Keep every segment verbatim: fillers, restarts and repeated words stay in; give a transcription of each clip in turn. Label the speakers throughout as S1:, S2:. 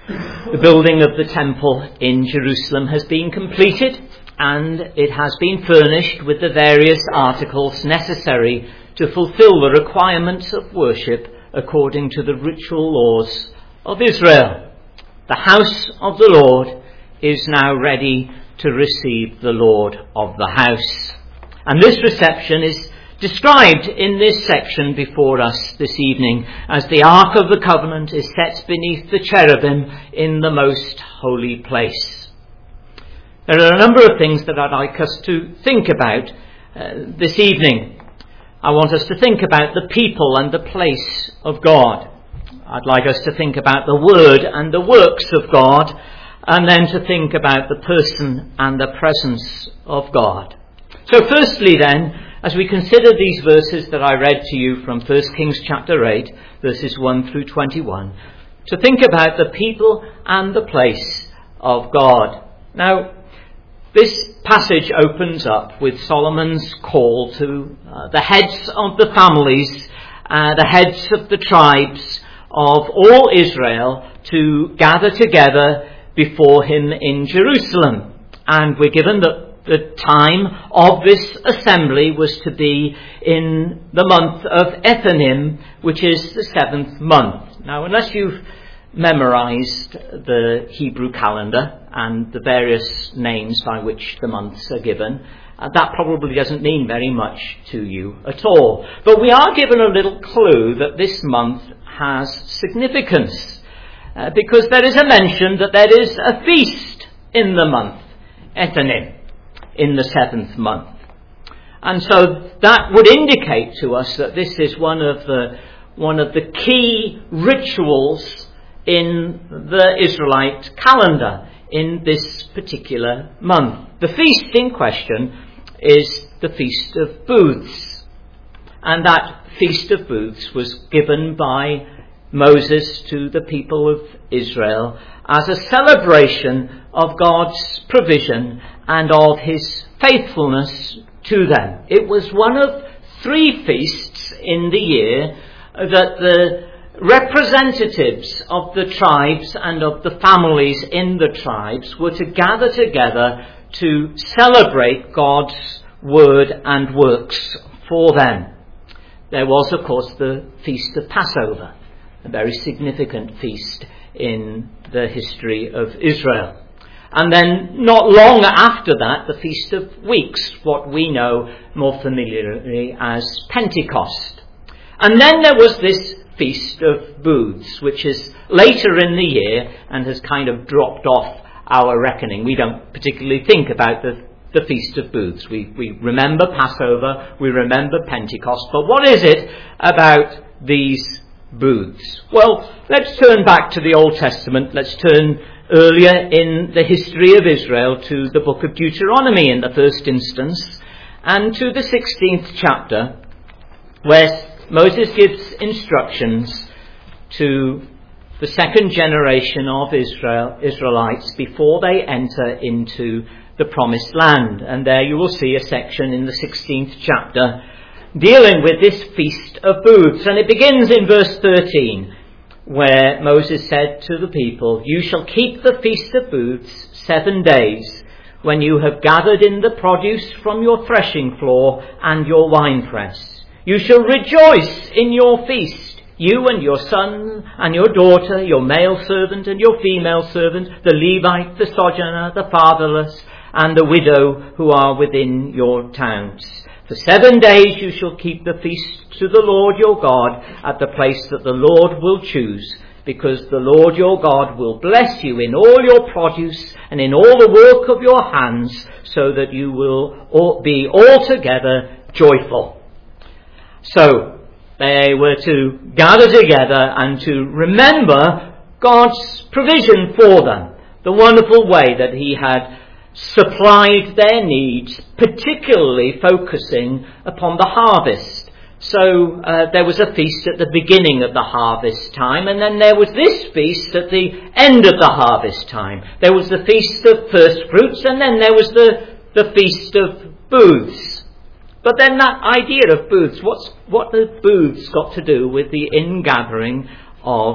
S1: The building of the temple in Jerusalem has been completed, and it has been furnished with the various articles necessary to fulfill the requirements of worship according to the ritual laws of Israel. The house of the Lord is now ready to receive the Lord of the house. And this reception is described in this section before us this evening as the Ark of the Covenant is set beneath the cherubim in the most holy place. There are a number of things that I'd like us to think about uh, this evening. I want us to think about the people and the place of God. I'd like us to think about the word and the works of God, and then to think about the person and the presence of God. So firstly then, as we consider these verses that I read to you from First Kings chapter eight, verses one through twenty-one, to think about the people and the place of God. Now, this passage opens up with Solomon's call to uh, the heads of the families, uh, the heads of the tribes of all Israel to gather together before him in Jerusalem. And we're given that the time of this assembly was to be in the month of Ethanim, which is the seventh month. Now, unless you've memorized the Hebrew calendar and the various names by which the months are given, uh, that probably doesn't mean very much to you at all. But we are given a little clue that this month has significance, uh, because there is a mention that there is a feast in the month Ethanim, in the seventh month. And so that would indicate to us that this is one of the one of the key rituals in the Israelite calendar in this particular month. The feast in question is the Feast of Booths. And that Feast of Booths was given by Moses to the people of Israel as a celebration of God's provision and of his faithfulness to them. It was one of three feasts in the year that the representatives of the tribes and of the families in the tribes were to gather together to celebrate God's word and works for them. There was, of course, the Feast of Passover, a very significant feast in the history of Israel. And then not long after that, the Feast of Weeks, what we know more familiarly as Pentecost. And then there was this Feast of Booths, which is later in the year and has kind of dropped off our reckoning. We don't particularly think about the, the Feast of Booths. We, we remember Passover, we remember Pentecost, but what is it about these booths? Well, let's turn back to the Old Testament. Let's turn earlier in the history of Israel to the book of Deuteronomy in the first instance, and to the sixteenth chapter, where Moses gives instructions to the second generation of Israel, Israelites before they enter into the promised land. And there you will see a section in the sixteenth chapter dealing with this Feast of Booths. And it begins in verse thirteen, where Moses said to the people, "You shall keep the Feast of Booths seven days, when you have gathered in the produce from your threshing floor and your winepress. You shall rejoice in your feast, you and your son and your daughter, your male servant and your female servant, the Levite, the sojourner, the fatherless, and the widow who are within your towns. For seven days you shall keep the feast to the Lord your God at the place that the Lord will choose, because the Lord your God will bless you in all your produce and in all the work of your hands, so that you will be altogether joyful." So they were to gather together and to remember God's provision for them, the wonderful way that he had supplied their needs, particularly focusing upon the harvest. So uh, there was a feast at the beginning of the harvest time, and then there was this feast at the end of the harvest time. There was the feast of first fruits, and then there was the, the feast of booths. But then that idea of booths, what's, what the booths got to do with the ingathering of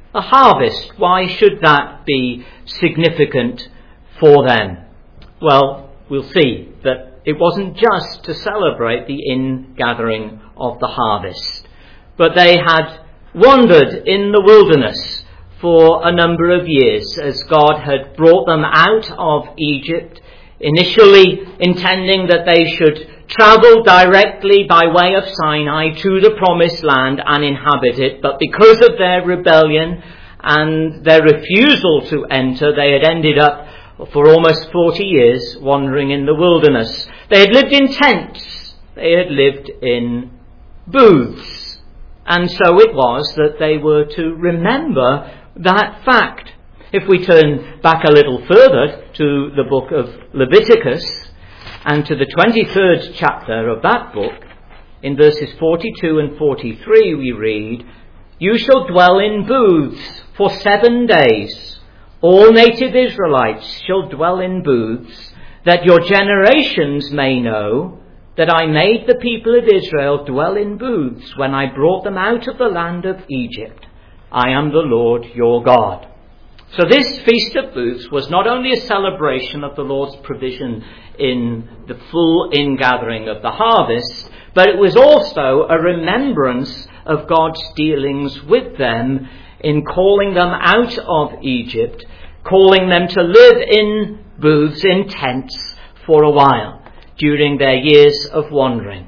S1: A harvest. Why should that be significant for them? Well, we'll see that it wasn't just to celebrate the ingathering of the harvest, but they had wandered in the wilderness for a number of years as God had brought them out of Egypt, initially intending that they should travel directly by way of Sinai to the promised land and inhabit it. But because of their rebellion and their refusal to enter, they had ended up for almost forty years wandering in the wilderness. They had lived in tents. They had lived in booths. And so it was that they were to remember that fact. If we turn back a little further to the book of Leviticus and to the twenty-third chapter of that book, in verses forty-two and forty-three we read, "You shall dwell in booths for seven days. All native Israelites shall dwell in booths, that your generations may know that I made the people of Israel dwell in booths when I brought them out of the land of Egypt. I am the Lord your God." So this Feast of Booths was not only a celebration of the Lord's provision in the full ingathering of the harvest, but it was also a remembrance of God's dealings with them in calling them out of Egypt, calling them to live in booths, in tents, for a while during their years of wandering.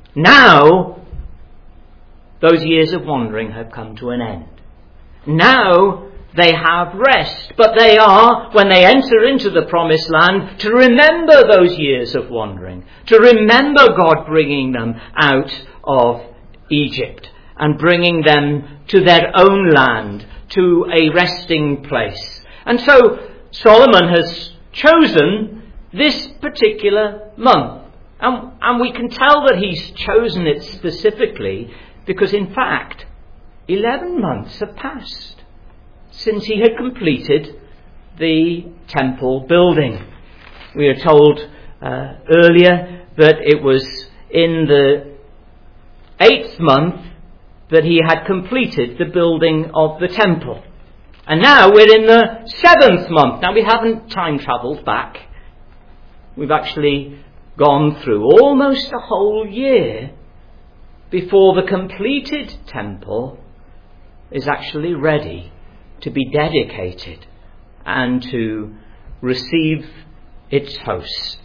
S1: Now, those years of wandering have come to an end. Now they have rest, but they are, when they enter into the promised land, to remember those years of wandering, to remember God bringing them out of Egypt and bringing them to their own land, to a resting place. And so Solomon has chosen this particular month. And, and we can tell that he's chosen it specifically because, in fact, eleven months have passed since he had completed the temple building. We are told uh, earlier that it was in the eighth month that he had completed the building of the temple. And now we're in the seventh month. Now we haven't time travelled back. We've actually gone through almost a whole year before the completed temple is actually ready to be dedicated and to receive its host.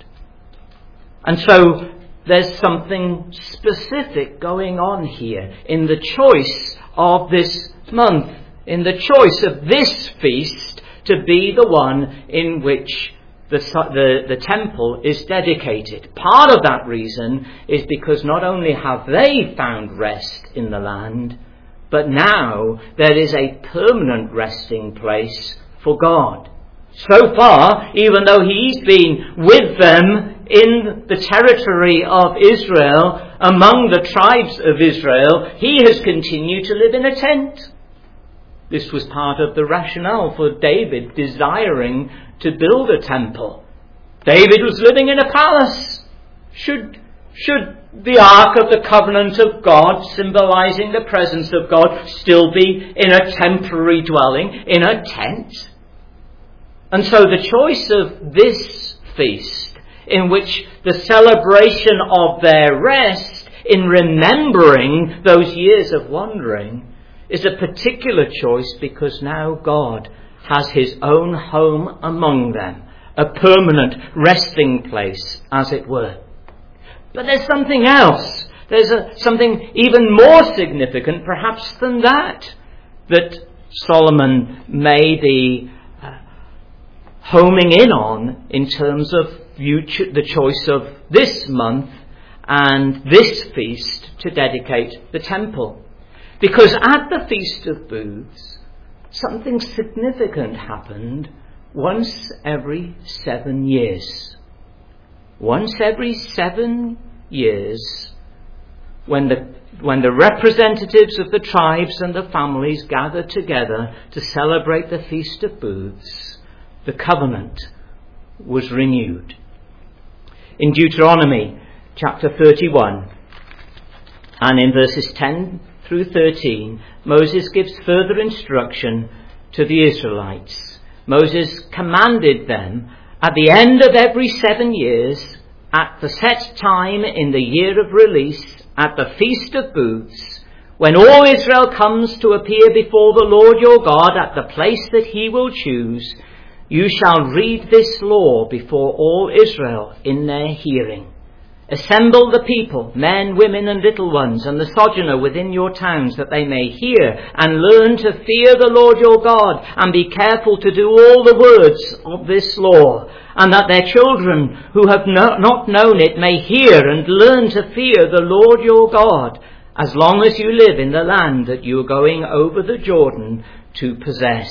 S1: And so there's something specific going on here in the choice of this month, in the choice of this feast to be the one in which the, the, the temple is dedicated. Part of that reason is because not only have they found rest in the land, but now there is a permanent resting place for God. So far, even though he's been with them in the territory of Israel, among the tribes of Israel, he has continued to live in a tent. This was part of the rationale for David desiring to build a temple. David was living in a palace. Should, should the Ark of the Covenant of God, symbolizing the presence of God, still be in a temporary dwelling, in a tent? And so the choice of this feast, in which the celebration of their rest, in remembering those years of wandering, is a particular choice because now God has his own home among them, a permanent resting place, as it were. But there's something else. There's a, something even more significant, perhaps, than that, that Solomon may be uh, homing in on in terms of future, the choice of this month and this feast to dedicate the temple. Because at the Feast of Booths, something significant happened once every seven years. Once every seven years, when the, when the representatives of the tribes and the families gathered together to celebrate the Feast of Booths, the covenant was renewed. In Deuteronomy chapter thirty-one, and in verses ten through thirteen, Moses gives further instruction to the Israelites. Moses commanded them at the end of every seven years, at the set time in the year of release, at the Feast of Booths, when all Israel comes to appear before the Lord your God at the place that he will choose, you shall read this law before all Israel in their hearing. Assemble the people, men, women and little ones, and the sojourner within your towns, that they may hear and learn to fear the Lord your God, and be careful to do all the words of this law, and that their children who have no, not known it may hear and learn to fear the Lord your God, as long as you live in the land that you are going over the Jordan to possess.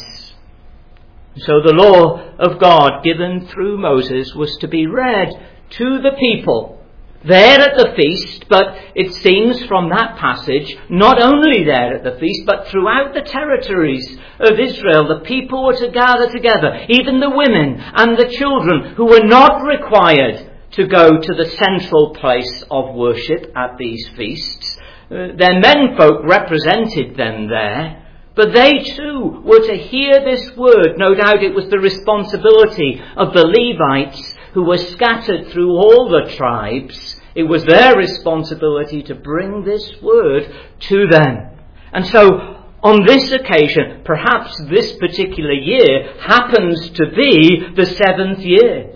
S1: So the law of God given through Moses was to be read to the people there at the feast, but it seems from that passage, not only there at the feast, but throughout the territories of Israel, the people were to gather together, even the women and the children who were not required to go to the central place of worship at these feasts. Uh, their menfolk represented them there, but they too were to hear this word. No doubt it was the responsibility of the Levites who were scattered through all the tribes. It was their responsibility to bring this word to them. And so on this occasion, perhaps this particular year happens to be the seventh year.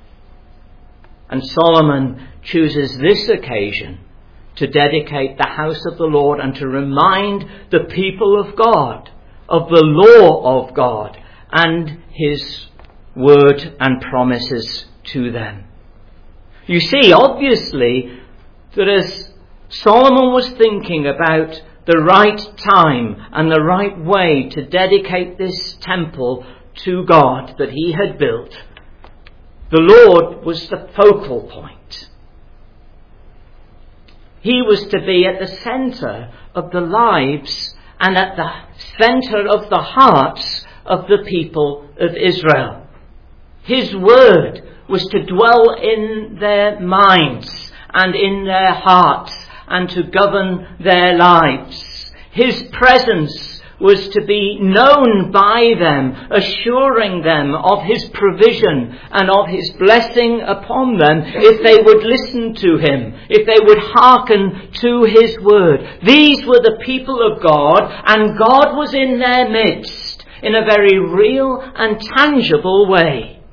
S1: And Solomon chooses this occasion to dedicate the house of the Lord and to remind the people of God of the law of God and his word and promises to them. You see, obviously, that as Solomon was thinking about the right time and the right way to dedicate this temple to God that he had built, the Lord was the focal point. He was to be at the centre of the lives and at the centre of the hearts of the people of Israel. His word was to dwell in their minds and in their hearts and to govern their lives. His presence was to be known by them, assuring them of his provision and of his blessing upon them if they would listen to him, if they would hearken to his word. These were the people of God, and God was in their midst in a very real and tangible way.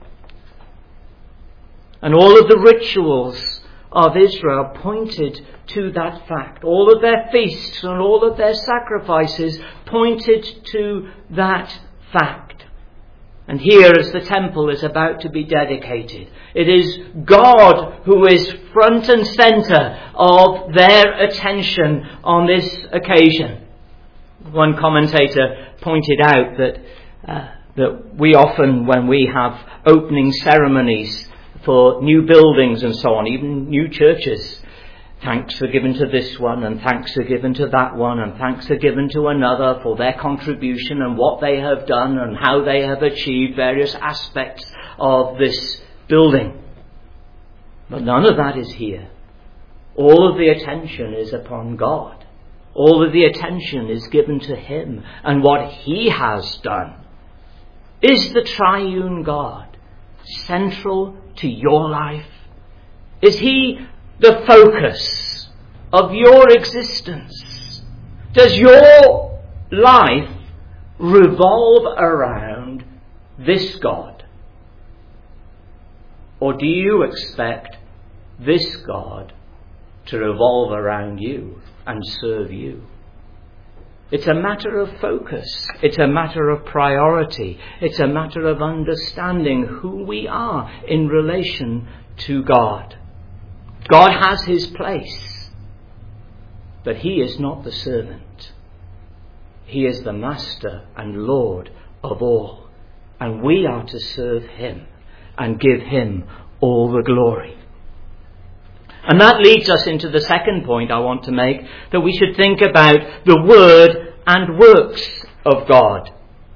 S1: And all of the rituals of Israel pointed to that fact. All of their feasts and all of their sacrifices pointed to that fact. And here, as the temple is about to be dedicated, it is God who is front and centre of their attention on this occasion. One commentator pointed out that uh, that we often, when we have opening ceremonies for new buildings and so on, even new churches, thanks are given to this one, and thanks are given to that one, and thanks are given to another for their contribution and what they have done and how they have achieved various aspects of this building. But none of that is here. All of the attention is upon God. All of the attention is given to him and what he has done. Is the triune God central to your life? Is he the focus of your existence? Does your life revolve around this God? Or do you expect this God to revolve around you and serve you? It's a matter of focus. It's a matter of priority. It's a matter of understanding who we are in relation to God. God has his place, but he is not the servant. He is the master and Lord of all, and we are to serve him and give him all the glory. And that leads us into the second point I want to make, that we should think about the word and works of God.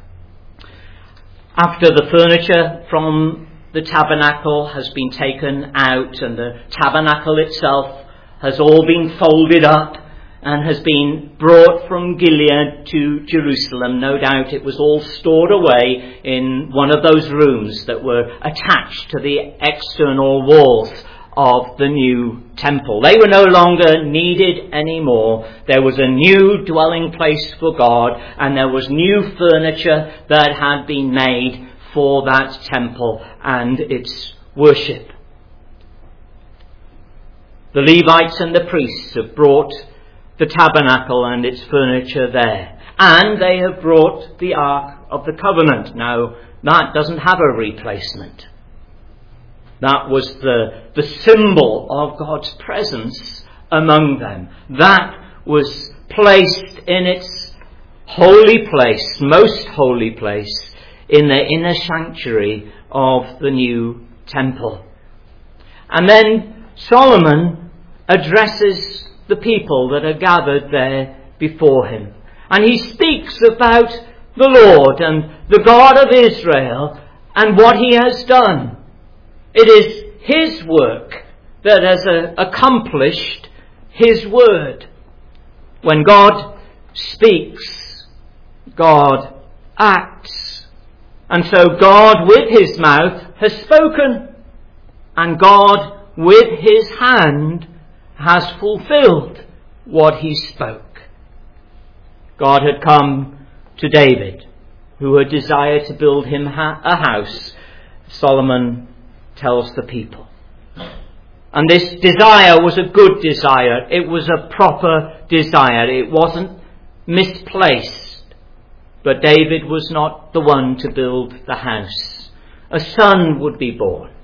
S1: After the furniture from the tabernacle has been taken out and the tabernacle itself has all been folded up, and has been brought from Gilead to Jerusalem. No doubt it was all stored away in one of those rooms that were attached to the external walls of the new temple. They were no longer needed anymore. There was a new dwelling place for God, and there was new furniture that had been made for that temple and its worship. The Levites and the priests have brought the tabernacle and its furniture there, and they have brought the Ark of the Covenant. Now, that doesn't have a replacement. That was the, the symbol of God's presence among them. That was placed in its holy place, most holy place, in the inner sanctuary of the new temple. And then Solomon addresses the people that are gathered there before him. And he speaks about the Lord and the God of Israel and what he has done. It is his work that has uh, accomplished his word. When God speaks, God acts. And so God with his mouth has spoken, and God with his hand has fulfilled what he spoke. God had come to David, who had desired to build him ha- a house. Solomon tells the people. And this desire was a good desire. It was a proper desire. It wasn't misplaced. But David was not the one to build the house. A son would be born.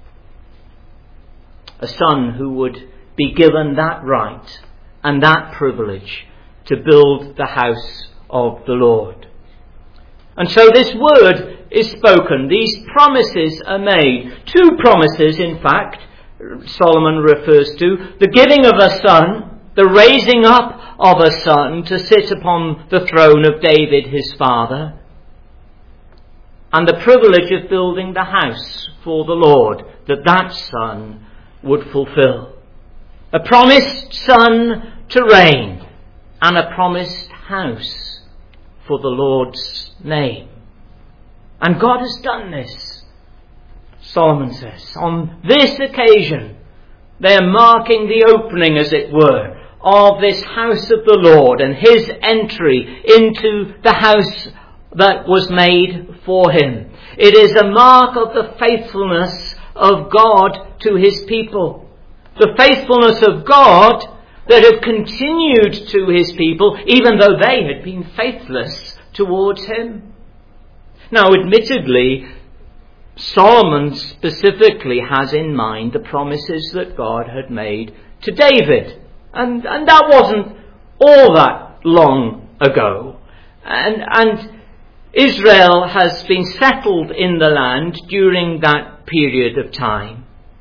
S1: A son who would be given that right and that privilege to build the house of the Lord. And so this word is spoken. These promises are made. Two promises, in fact, Solomon refers to. The giving of a son, the raising up of a son to sit upon the throne of David his father, and the privilege of building the house for the Lord that that son would fulfill. A promised son to reign, and a promised house for the Lord's name. And God has done this, Solomon says. On this occasion, they are marking the opening, as it were, of this house of the Lord and his entry into the house that was made for him. It is a mark of the faithfulness of God to his people. The faithfulness of God that had continued to his people, even though they had been faithless towards him. Now, admittedly, Solomon specifically has in mind the promises that God had made to David. And, and that wasn't all that long ago. And, and Israel has been settled in the land during that period of time.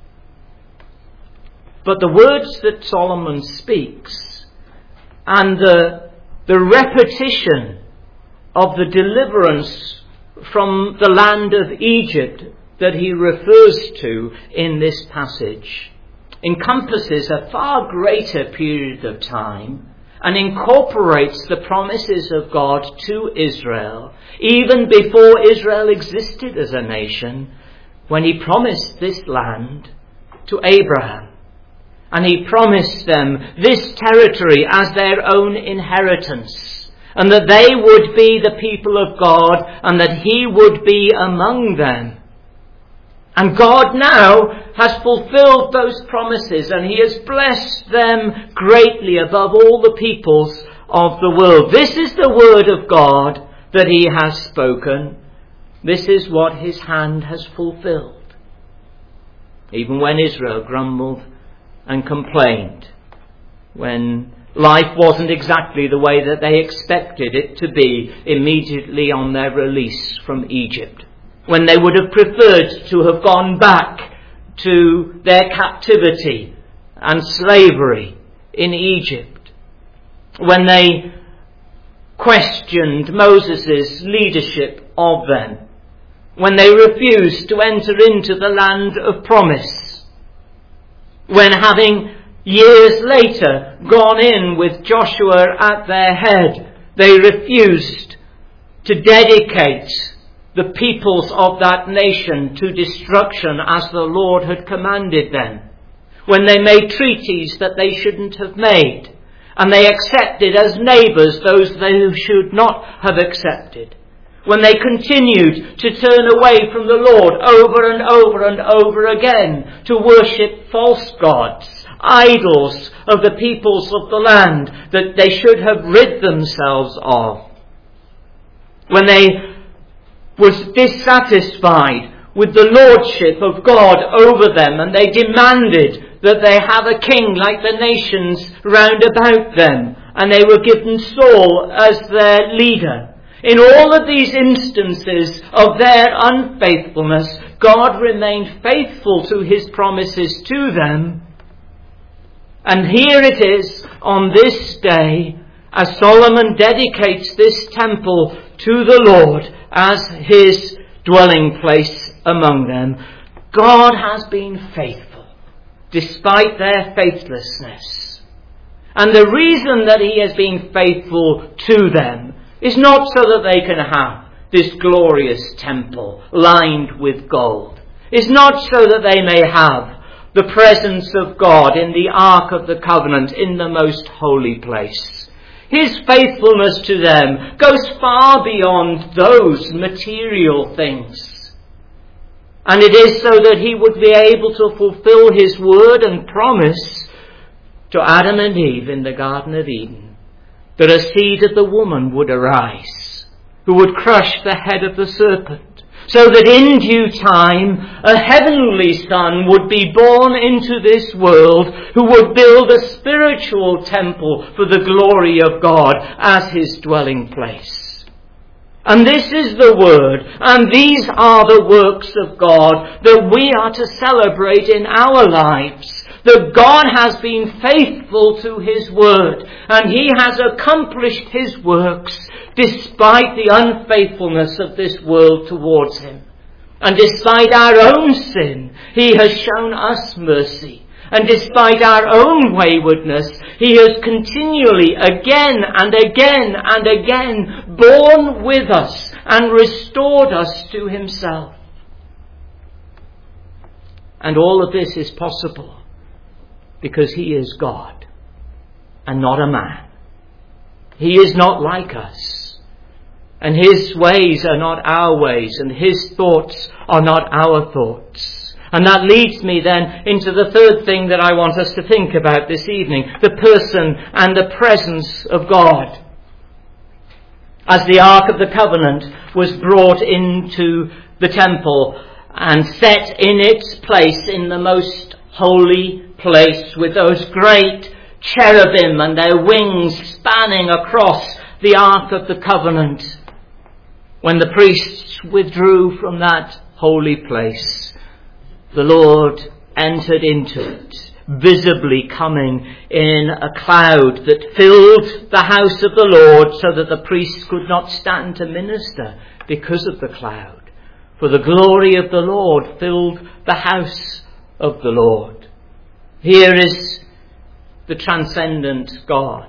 S1: But the words that Solomon speaks and the, the repetition of the deliverance from the land of Egypt that he refers to in this passage encompasses a far greater period of time and incorporates the promises of God to Israel even before Israel existed as a nation, when he promised this land to Abraham. And he promised them this territory as their own inheritance, and that they would be the people of God, and that he would be among them. And God now has fulfilled those promises, and he has blessed them greatly above all the peoples of the world. This is the word of God that he has spoken. This is what his hand has fulfilled. Even when Israel grumbled and complained, when life wasn't exactly the way that they expected it to be immediately on their release from Egypt, when they would have preferred to have gone back to their captivity and slavery in Egypt, when they questioned Moses' leadership of them, when they refused to enter into the land of promise, when, having years later, gone in with Joshua at their head, they refused to dedicate the peoples of that nation to destruction as the Lord had commanded them. When they made treaties that they shouldn't have made, and they accepted as neighbours those they should not have accepted. When they continued to turn away from the Lord over and over and over again to worship false gods, idols of the peoples of the land that they should have rid themselves of. When they was dissatisfied with the lordship of God over them, and they demanded that they have a king like the nations round about them, and they were given Saul as their leader. In all of these instances of their unfaithfulness, God remained faithful to his promises to them. And here it is on this day, as Solomon dedicates this temple to the Lord as his dwelling place among them. God has been faithful, despite their faithlessness. And the reason that he has been faithful to them is not so that they can have this glorious temple lined with gold. It's not so that they may have the presence of God in the Ark of the Covenant in the most holy place. His faithfulness to them goes far beyond those material things. And it is so that he would be able to fulfill his word and promise to Adam and Eve in the Garden of Eden, that a seed of the woman would arise, who would crush the head of the serpent, so that in due time a heavenly Son would be born into this world, who would build a spiritual temple for the glory of God as his dwelling place. And this is the word, and these are the works of God that we are to celebrate in our lives. That God has been faithful to his word, and he has accomplished his works despite the unfaithfulness of this world towards him. And despite our own sin, he has shown us mercy. And despite our own waywardness, he has continually, again and again and again, borne with us and restored us to himself. And all of this is possible because he is God and not a man. He is not like us. And his ways are not our ways, and his thoughts are not our thoughts. And that leads me then into the third thing that I want us to think about this evening, the person and the presence of God. As the Ark of the Covenant was brought into the temple and set in its place in the most holy place with those great cherubim and their wings spanning across the Ark of the Covenant, when the priests withdrew from that holy place, the Lord entered into it, visibly coming in a cloud that filled the house of the Lord, so that the priests could not stand to minister because of the cloud. For the glory of the Lord filled the house of the Lord. Here is the transcendent God.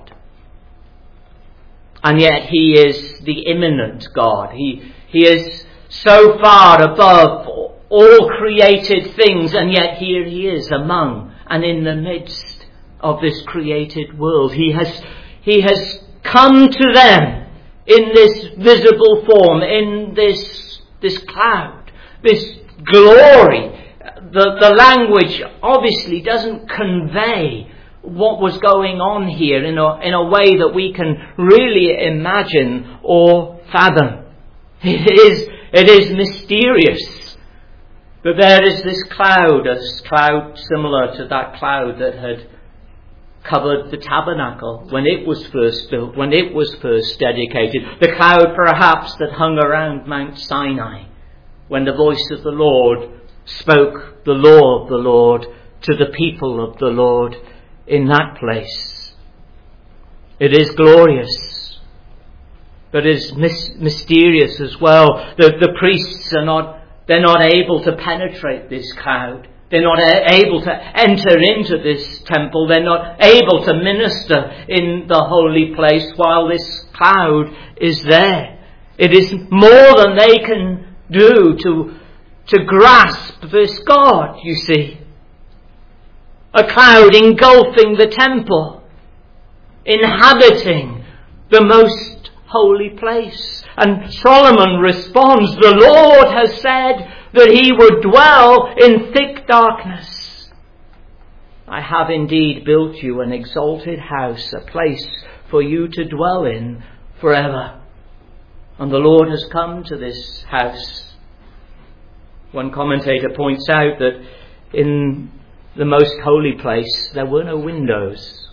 S1: And yet he is the immanent God. He, he is so far above all created things, and yet here he is among and in the midst of this created world. He has, he has come to them in this visible form, in this, this cloud, this glory. The, the language obviously doesn't convey what was going on here in a, in a way that we can really imagine or fathom. It is, it is mysterious. But there is this cloud, a cloud similar to that cloud that had covered the tabernacle when it was first built, when it was first dedicated. The cloud perhaps that hung around Mount Sinai when the voice of the Lord spoke the law of the Lord to the people of the Lord in that place. It is glorious, but it is mis- mysterious as well. The, the priests are not, they're not able to penetrate this cloud. They're not able to enter into this temple. They're not able to minister in the holy place while this cloud is there. It is more than they can do to, to grasp this God, you see. A cloud engulfing the temple, inhabiting the most holy place. And Solomon responds, the Lord has said that he would dwell in thick darkness. I have indeed built you an exalted house, a place for you to dwell in forever. And the Lord has come to this house. One commentator points out that in the most holy place there were no windows.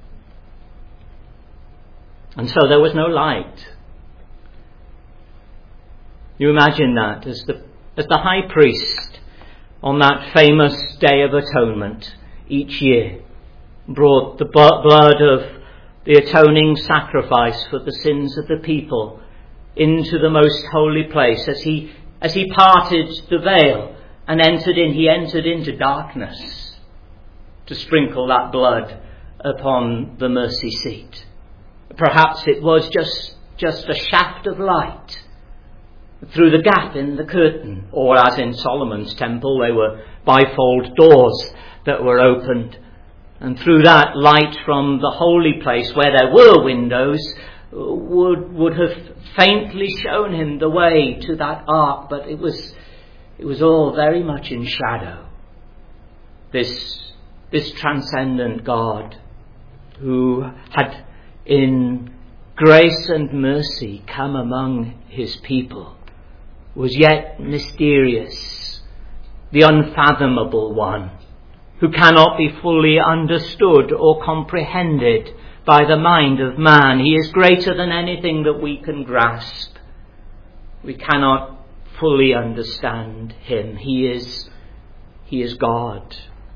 S1: And so there was no light. You imagine that as the as the high priest on that famous Day of Atonement each year brought the blood of the atoning sacrifice for the sins of the people into the most holy place. As he as he parted the veil and entered in, he entered into darkness to sprinkle that blood upon the mercy seat. Perhaps it was just, just a shaft of light through the gap in the curtain, or as in Solomon's temple, they were bifold doors that were opened. And through that, light from the holy place, where there were windows, would would have faintly shown him the way to that ark, but it was it was all very much in shadow. This this transcendent God, who had in grace and mercy come among his people, was yet mysterious, the unfathomable one, who cannot be fully understood or comprehended by the mind of man. He is greater than anything that we can grasp. We cannot fully understand him. He is, he is God.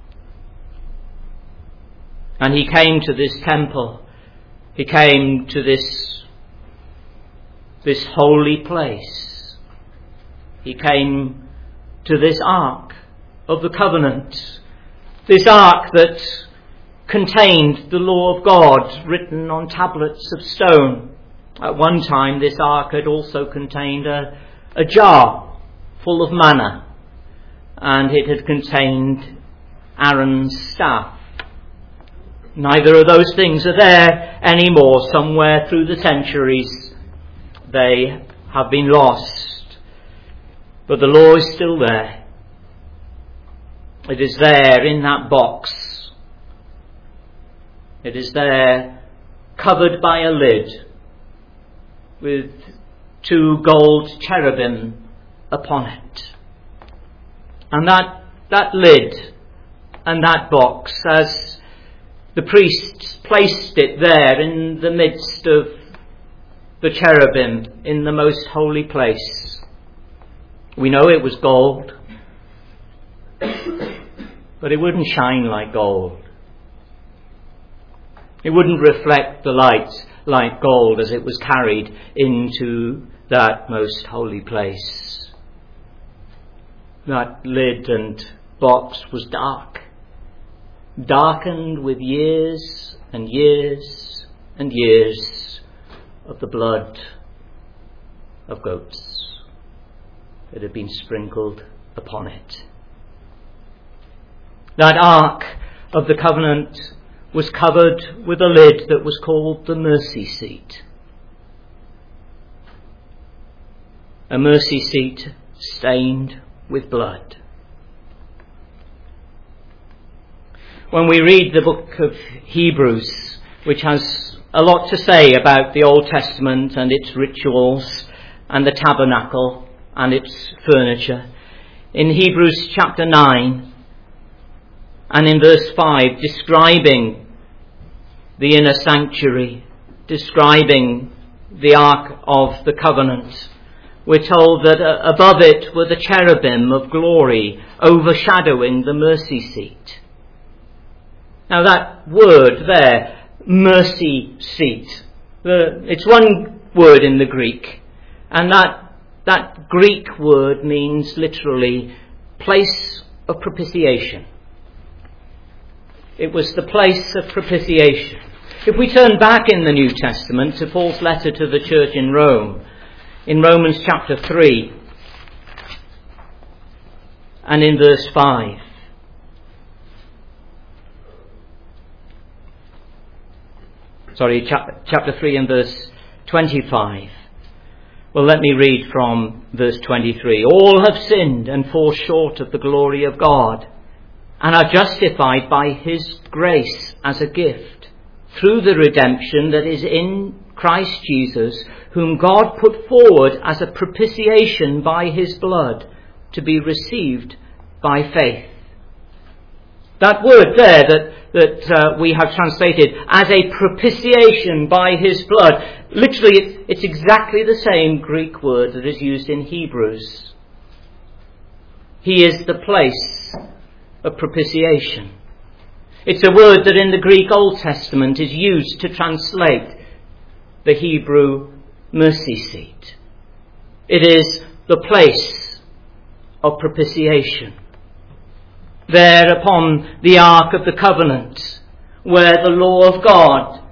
S1: And he came to this temple. He came to this, this holy place. He came to this ark of the covenant. This ark that contained the law of God written on tablets of stone. At one time, this ark had also contained a, a jar full of manna, and it had contained Aaron's staff. Neither of those things are there anymore. Somewhere through the centuries they have been lost. But the law is still there. It is there in that box. It is there covered by a lid with two gold cherubim upon it. And that, that lid and that box, as the priests placed it there in the midst of the cherubim in the most holy place, we know it was gold, but it wouldn't shine like gold. It wouldn't reflect the light like gold as it was carried into that most holy place. That lid and box was dark, darkened with years and years and years of the blood of goats that had been sprinkled upon it. That ark of the covenant was covered with a lid that was called the mercy seat. A mercy seat stained with blood. When we read the book of Hebrews, which has a lot to say about the Old Testament and its rituals and the tabernacle and its furniture, in Hebrews chapter nine and in verse five, describing the inner sanctuary, describing the Ark of the Covenant, we're told that above it were the cherubim of glory overshadowing the mercy seat. Now that word there, mercy seat, it's one word in the Greek, and that, that Greek word means literally place of propitiation. It was the place of propitiation. If we turn back in the New Testament to Paul's letter to the church in Rome, in Romans chapter three and in verse five, sorry, chap- chapter three and verse twenty-five. Well, let me read from verse twenty-three. All have sinned and fall short of the glory of God, and are justified by his grace as a gift, through the redemption that is in Christ Jesus, whom God put forward as a propitiation by his blood, to be received by faith. That word there that, that uh, we have translated as a propitiation by his blood, literally it's, it's exactly the same Greek word that is used in Hebrews. He is the place of propitiation. It's a word that in the Greek Old Testament is used to translate the Hebrew mercy seat. It is the place of propitiation. There upon the Ark of the Covenant, where the law of God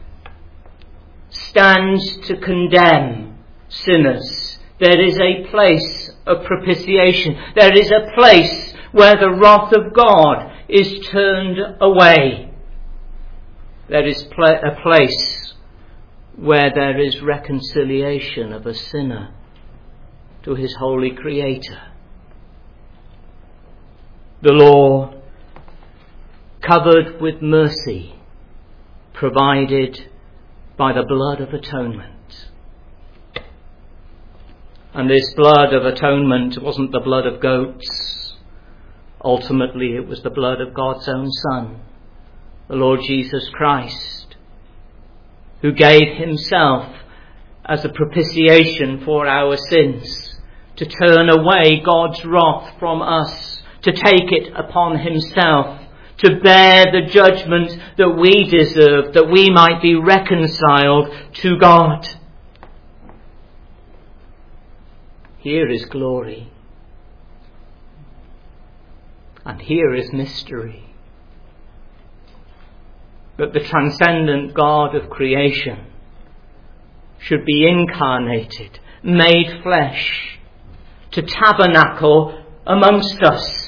S1: stands to condemn sinners, there is a place of propitiation. There is a place where the wrath of God is turned away. There is pl- a place where there is reconciliation of a sinner to his holy Creator. The law, covered with mercy, provided by the blood of atonement. And this blood of atonement wasn't the blood of goats. Ultimately, it was the blood of God's own Son, the Lord Jesus Christ, who gave himself as a propitiation for our sins, to turn away God's wrath from us, to take it upon himself, to bear the judgment that we deserve, that we might be reconciled to God. Here is glory. And here is mystery. That the transcendent God of creation should be incarnated, made flesh, to tabernacle amongst us.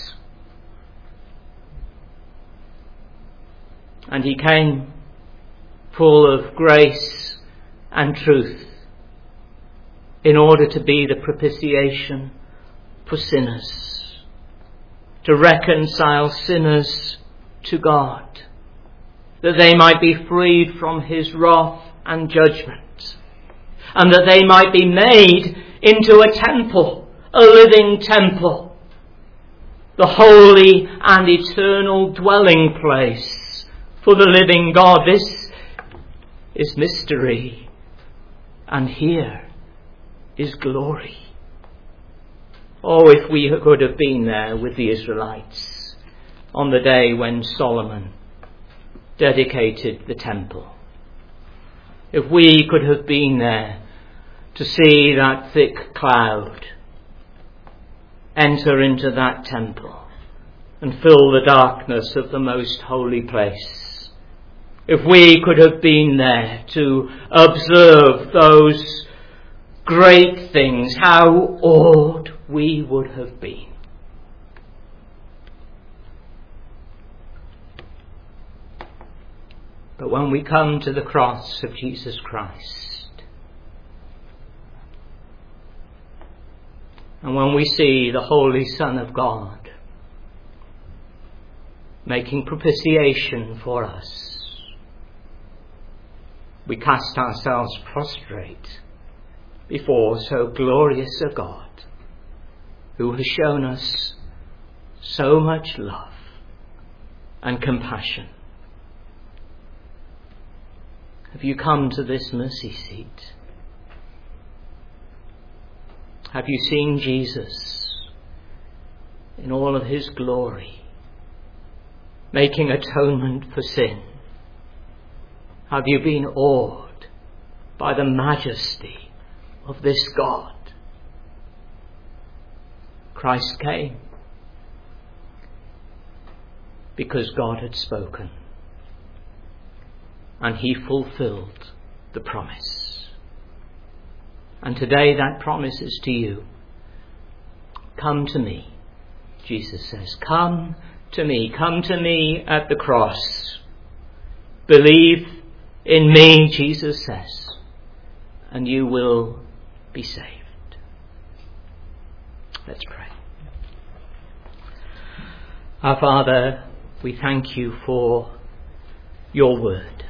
S1: And he came full of grace and truth in order to be the propitiation for sinners, to reconcile sinners to God, that they might be freed from his wrath and judgment, and that they might be made into a temple, a living temple, the holy and eternal dwelling place for the living God. This is mystery, and here is glory. Oh, if we could have been there with the Israelites on the day when Solomon dedicated the temple. If we could have been there to see that thick cloud enter into that temple and fill the darkness of the most holy place. If we could have been there to observe those great things, how awed we would have been. But when we come to the cross of Jesus Christ, and when we see the Holy Son of God making propitiation for us, we cast ourselves prostrate before so glorious a God, who has shown us so much love and compassion. Have you come to this mercy seat? Have you seen Jesus in all of his glory, making atonement for sin? Have you been awed by the majesty of this God? Christ came. because God had spoken. And he fulfilled the promise. And today that promise is to you. Come to me, Jesus says. Come to me. Come to me at the cross. Believe in me, Jesus says, and you will be saved. Let's pray. Our Father, we thank you for your word.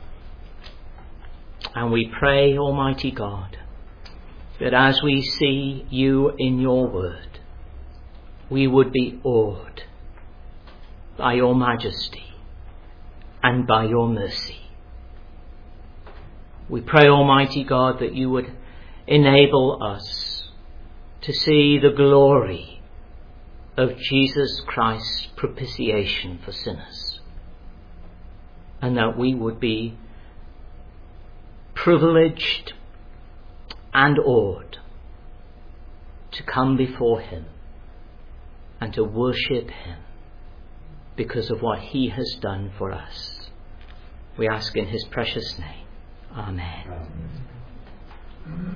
S1: And we pray, Almighty God, that as we see you in your word, we would be awed by your majesty and by your mercy. We pray, Almighty God, that you would enable us to see the glory of Jesus Christ's propitiation for sinners, and that we would be privileged and awed to come before him and to worship him because of what he has done for us. We ask in his precious name. Amen. Amen.